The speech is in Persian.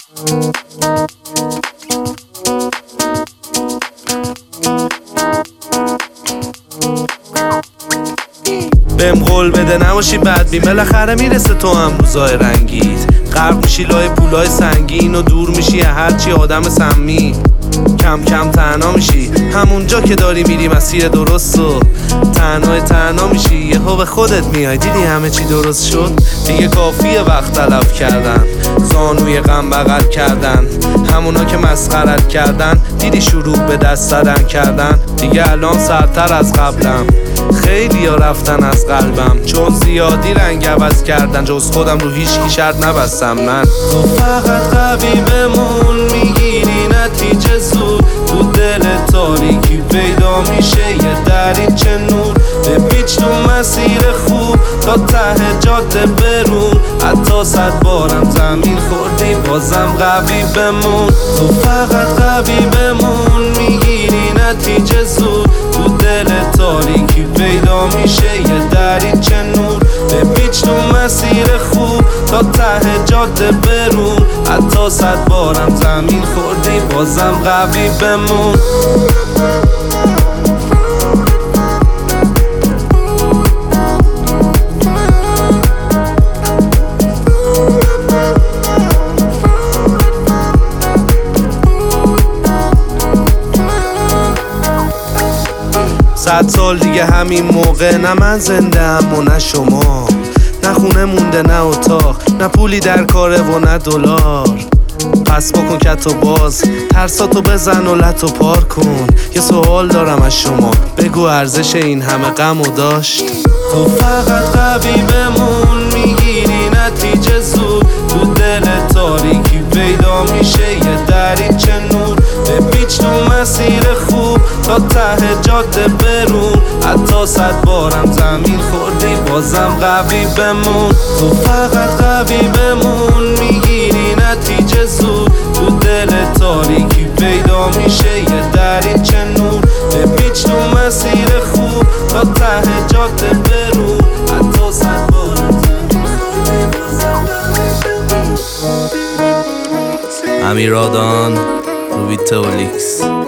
بهم قول بده نباشی بدبین، بالاخره میرسه تو هم روزای رنگیت. غرق میشی لای پولای سنگین و دور میشی هرچی آدم سمی. کم کم تنها میشی همونجا که داری میری مسیر درست و تنها میشی. یهو به خودت میای دیدی همه چی درست شد. دیگه کافیه وقت تلف کردن، زانوی غم بغل کردن. همونا که مسخرت کردن دیدی شروع به دست زدن کردن. دیگه الان سرتر از قبلم، خیلی ها رفتن از قلبم چون زیادی رنگ عوض کردن. جز خودم رو هیچکی شرط نبستم من. تو فقط قوی بمون، میگیری نتیجه زود. تو دل تاریکی پیدا میشه یه دریچه نور. بپیچ تو مسیر خوب تا ته جاده برون. حتی 100 بارم زمین خوردی بازم قوی بمون. تو فقط قوی بمون، میگیری نتیجه زود. تو دل تاریکی پیدا میشه یه دریچه نور. بپیچ تو مسیر خوب تا ته جاده برون. حتی 100 بارم زمین خوردی بازم قوی بمون. صد سال دیگه همین موقع نه من زنده ام و نه شما. نه خونه مونده نه اتاق، نه پولی در کاره و نه دلار. پس بکن کتو باز، ترساتو بزن و لتو پار کن. یه سوال دارم از شما، بگو ارزش این همه غم و داشت؟ تو فقط قوی بمون، میگیری نتیجه زود. تو دل تاریکی پیدا میشه یه دریچه نور. بپیچ تو مسیر خوب تا ته جاده برون. حتی 100 بارم زمین خوردی بازم قوی بمون. تو فقط قوی بمون، میگیری نتیجه زود. تو دل تاریکی پیدا میشه یه دریچه نور. بپیچ تو مسیر خوب تا ته جاده برون. حتی 100 بارم زمین خوردی. امیرادان، روبی تولیکس.